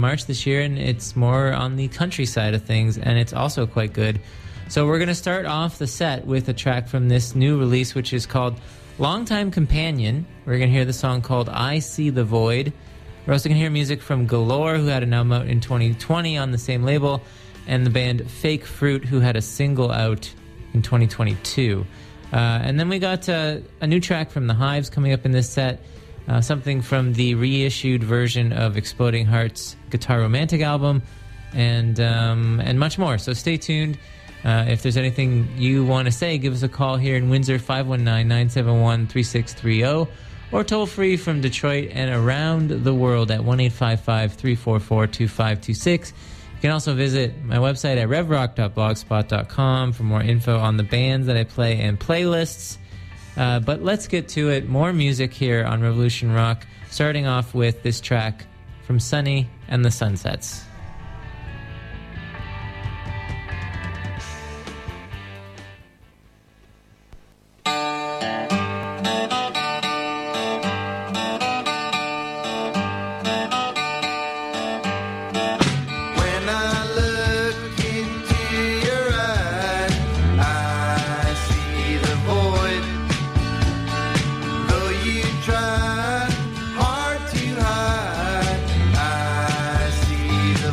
March this year, and it's more on the country side of things, and it's also quite good. So we're going to start off the set with a track from this new release, which is called Longtime Companion. We're going to hear the song called I See the Void. We're also going to hear music from Galore, who had an album out in 2020 on the same label, and the band Fake Fruit, who had a single out in 2022. And then we got a new track from The Hives coming up in this set. Something from the reissued version of Exploding Hearts' Guitar Romantic album, and much more. So stay tuned. If there's anything you want to say, give us a call here in Windsor, 519-971-3630, or toll free from Detroit and around the world at 1-855-344-2526. You can also visit my website at revrock.blogspot.com for more info on the bands that I play and playlists. But let's get to it. More music here on Revolution Rock, starting off with this track from Sunny and the Sunsets. Try hard to hide. I see the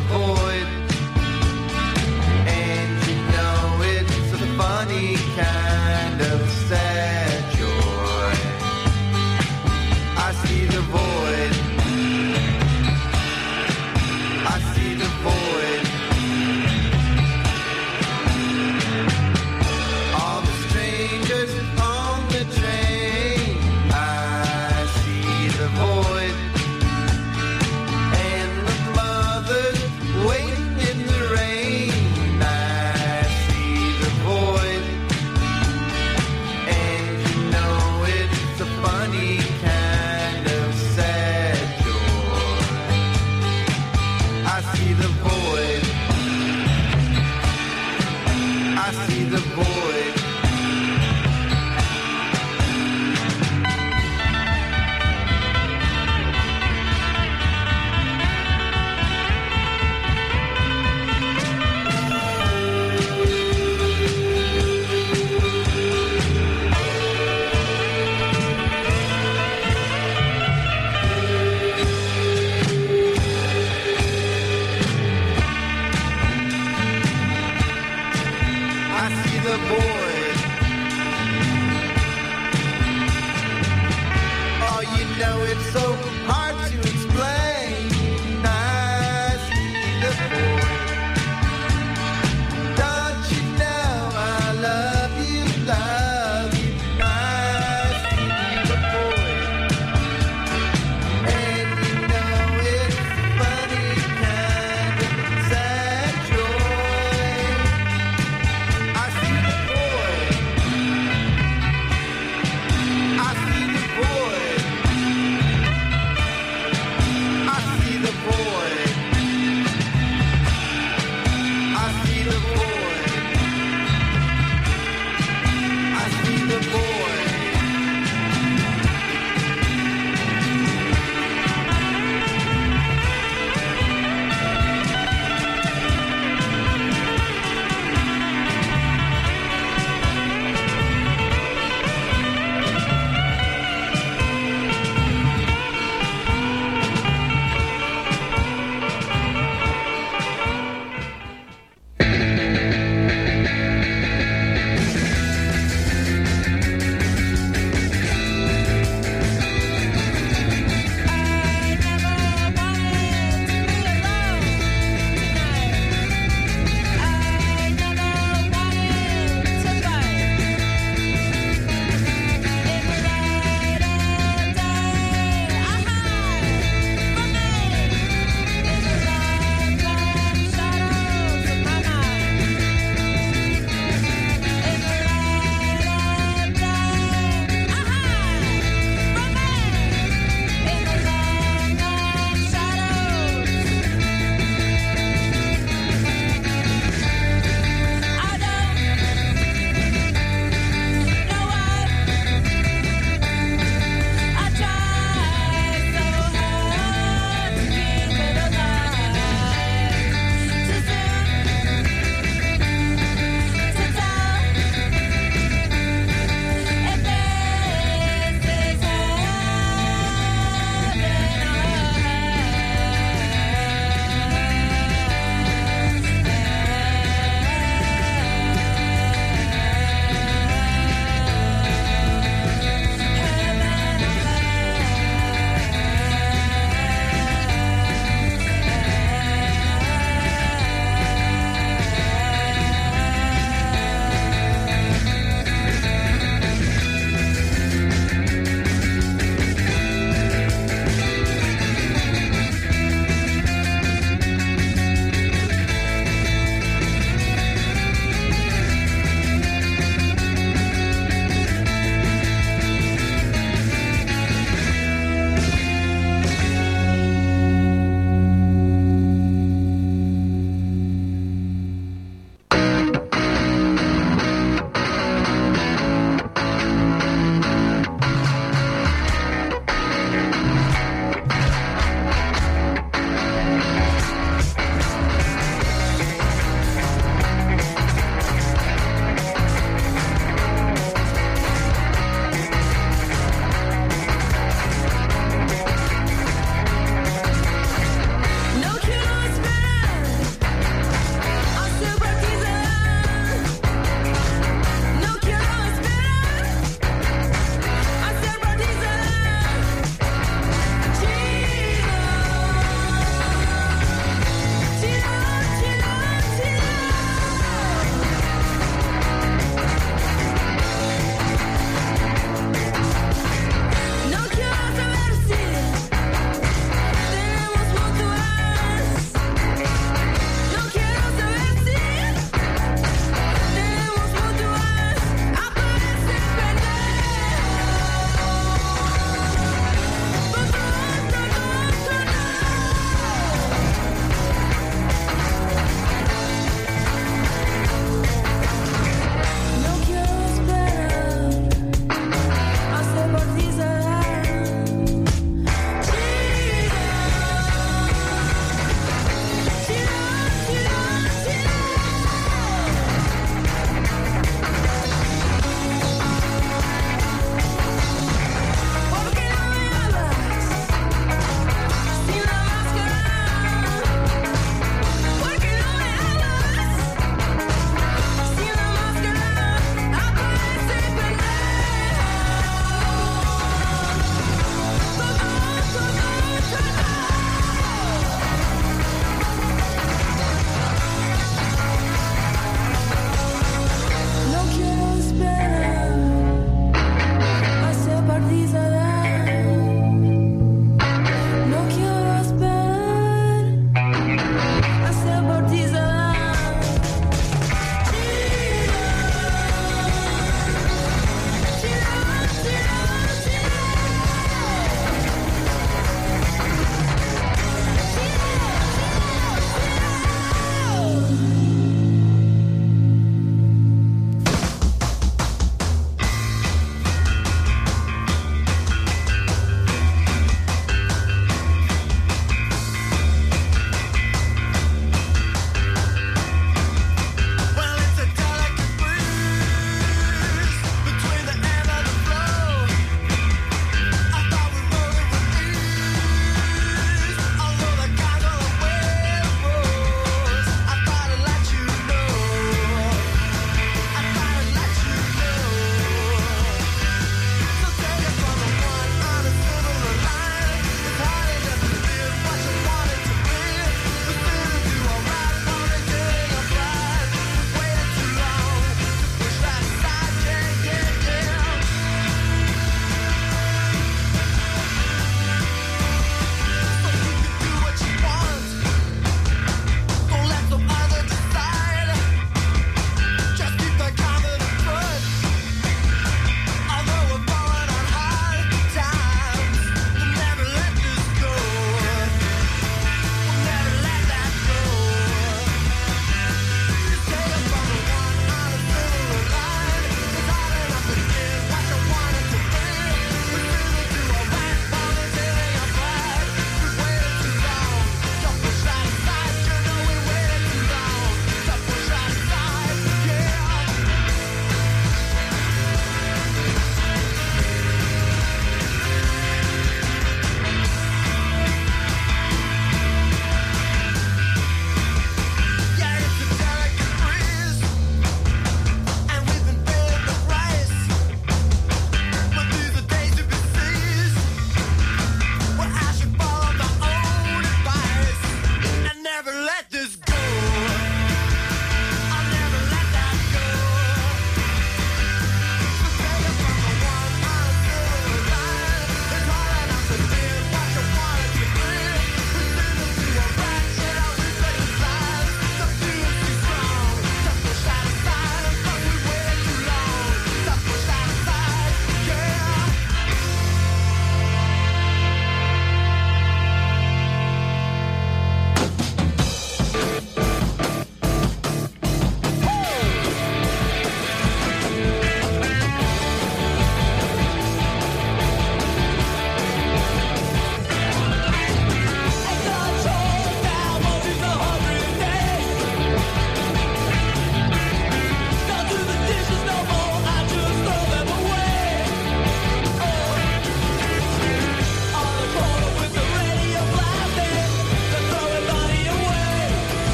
never let this go. I'll never let that go. To stay from the one until the line. It's hard enough to live what you wanted to live. We send them to a ratchet, I'll replay the lies. The feeling's too strong to push that aside. But we waited too long to push that aside. Yeah.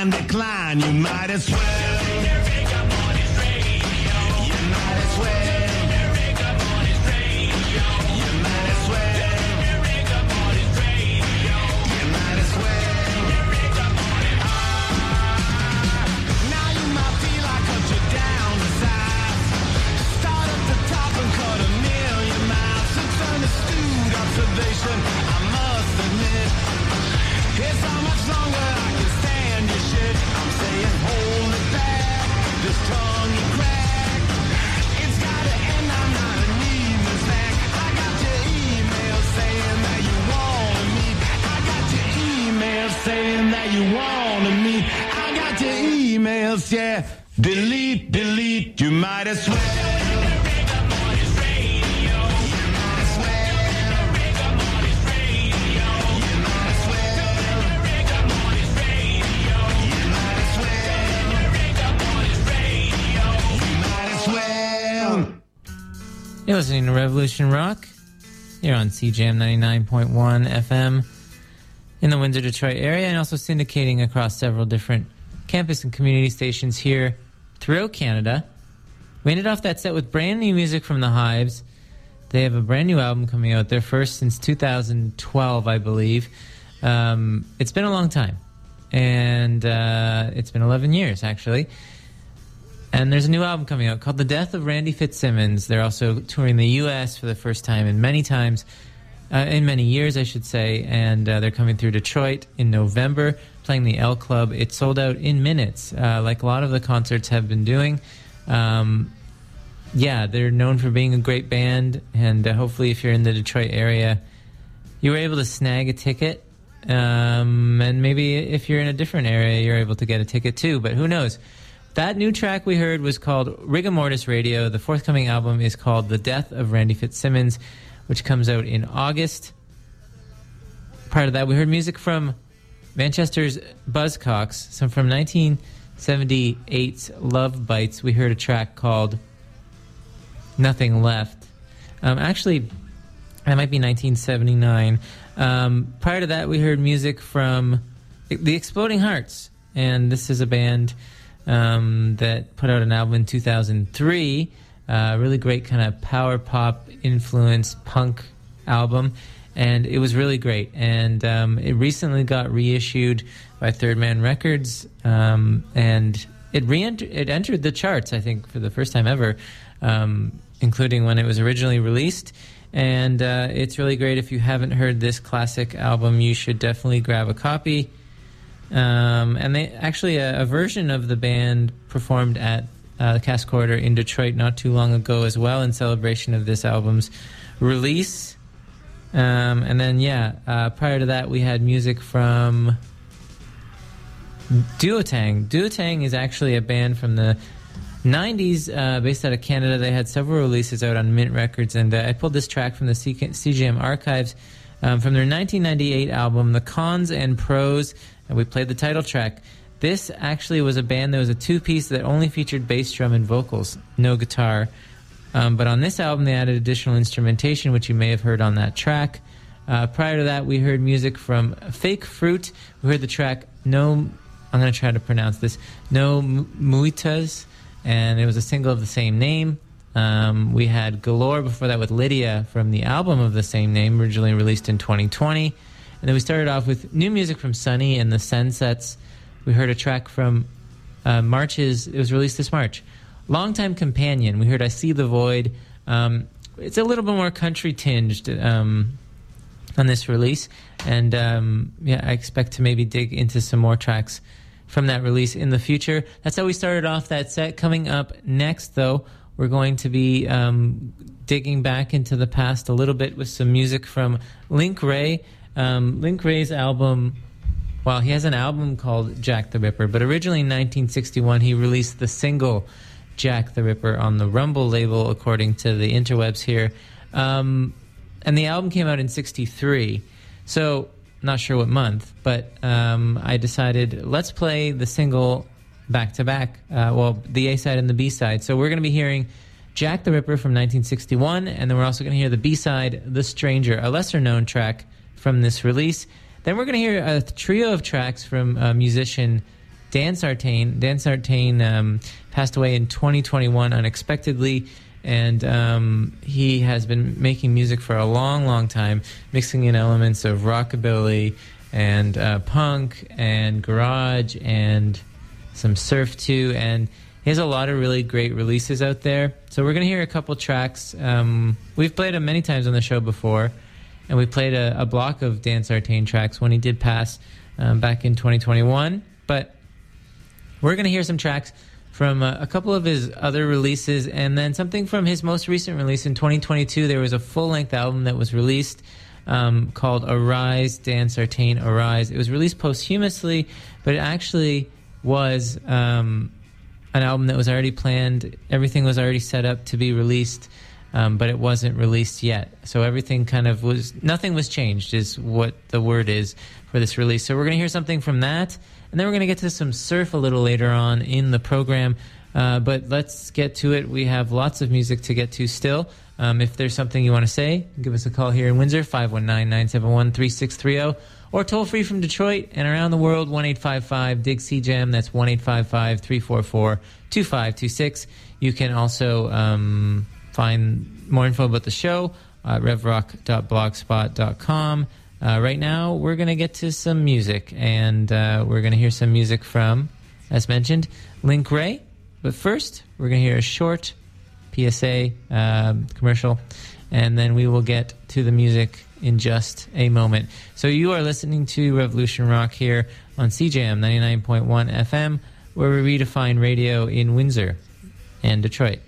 on decline. You might as well. You might as well. You might as well. You might as well. Now you might feel I cut you down to size. Start at the top and cut a million miles. It's an astute observation, I must admit. Here's how much longer I can stand your shit. I'm saying hold it back, this tongue you crack. It's gotta end, I'm not a needless snack. I got your email saying that you wanna meet. I got your email saying that you wanna meet. I got your emails, yeah. Delete, delete, you might as well. You're listening to Revolution Rock. You're on CJM 99.1 FM in the Windsor, Detroit area, and also syndicating across several different campus and community stations here throughout Canada. We ended off that set with brand new music from The Hives. They have a brand new album coming out, their first since 2012, I believe. It's been a long time, and it's been 11 years, actually. And there's a new album coming out called The Death of Randy Fitzsimmons. They're also touring the U.S. for the first time in many years, I should say. And they're coming through Detroit in November, playing the L Club. It sold out in minutes, like a lot of the concerts have been doing. Yeah, they're known for being a great band. And hopefully if you're in the Detroit area, you were able to snag a ticket. And maybe if you're in a different area, you're able to get a ticket too. But who knows? That new track we heard was called Rigor Mortis Radio. The forthcoming album is called The Death of Randy Fitzsimmons, which comes out in August. Prior to that, we heard music from Manchester's Buzzcocks. Some from 1978's Love Bites. We heard a track called Nothing Left. Actually, that might be 1979. Prior to that, we heard music from The Exploding Hearts. And this is a band that put out an album in 2003, really great kind of power pop influenced punk album, and it was really great. And it recently got reissued by Third Man Records, and it entered the charts, I think, for the first time ever, including when it was originally released. And it's really great. If you haven't heard this classic album, you should definitely grab a copy. And they actually a version of the band performed at the Cass Corridor in Detroit not too long ago as well in celebration of this album's release. And then prior to that we had music from Duotang. Duotang is actually a band from the 90s based out of Canada. They had several releases out on Mint Records, and I pulled this track from the CGM archives from their 1998 album The Cons and Pros. And we played the title track. This actually was a band that was a two-piece that only featured bass drum and vocals, no guitar. But on this album, they added additional instrumentation, which you may have heard on that track. Prior to that, we heard music from Fake Fruit. We heard the track I'm going to try to pronounce this, No Muitas, and it was a single of the same name. We had Galore before that with Lydia from the album of the same name, originally released in 2020. And then we started off with new music from Sunny and the Sunsets. We heard a track from it was released this March. Longtime Companion. We heard I See the Void. It's a little bit more country tinged on this release. And I expect to maybe dig into some more tracks from that release in the future. That's how we started off that set. Coming up next, though, we're going to be digging back into the past a little bit with some music from Link Wray. Link Wray's album, he has an album called Jack the Ripper, but originally in 1961 he released the single Jack the Ripper on the Rumble label, according to the interwebs here. And the album came out in 63, so not sure what month, but I decided let's play the single back-to-back, the A-side and the B-side. So we're going to be hearing Jack the Ripper from 1961, and then we're also going to hear the B-side, The Stranger, a lesser-known track from this release. Then we're going to hear a trio of tracks from musician Dan Sartain. Dan Sartain passed away in 2021 unexpectedly, and he has been making music for a long, long time, mixing in elements of rockabilly and punk and garage and some surf too, and he has a lot of really great releases out there. So we're going to hear a couple tracks. We've played him many times on the show before, and we played a block of Dan Sartain tracks when he did pass back in 2021. But we're going to hear some tracks from a couple of his other releases, and then something from his most recent release in 2022. There was a full-length album that was released called Arise, Dan Sartain Arise. It was released posthumously, but it actually was an album that was already planned. Everything was already set up to be released, but it wasn't released yet. So everything kind of was, nothing was changed is what the word is for this release. So we're going to hear something from that, and then we're going to get to some surf a little later on in the program. But let's get to it. We have lots of music to get to still. If there's something you want to say, give us a call here in Windsor, 519-971-3630, or toll free from Detroit and around the world, 1-855-DIG-CJAM. That's 1-855-344-2526. You can also find more info about the show at revrock.blogspot.com. Right now, we're going to get to some music, and we're going to hear some music from, as mentioned, Link Wray. But first, we're going to hear a short PSA commercial, and then we will get to the music in just a moment. So you are listening to Revolution Rock here on CJM 99.1 FM, where we redefine radio in Windsor and Detroit.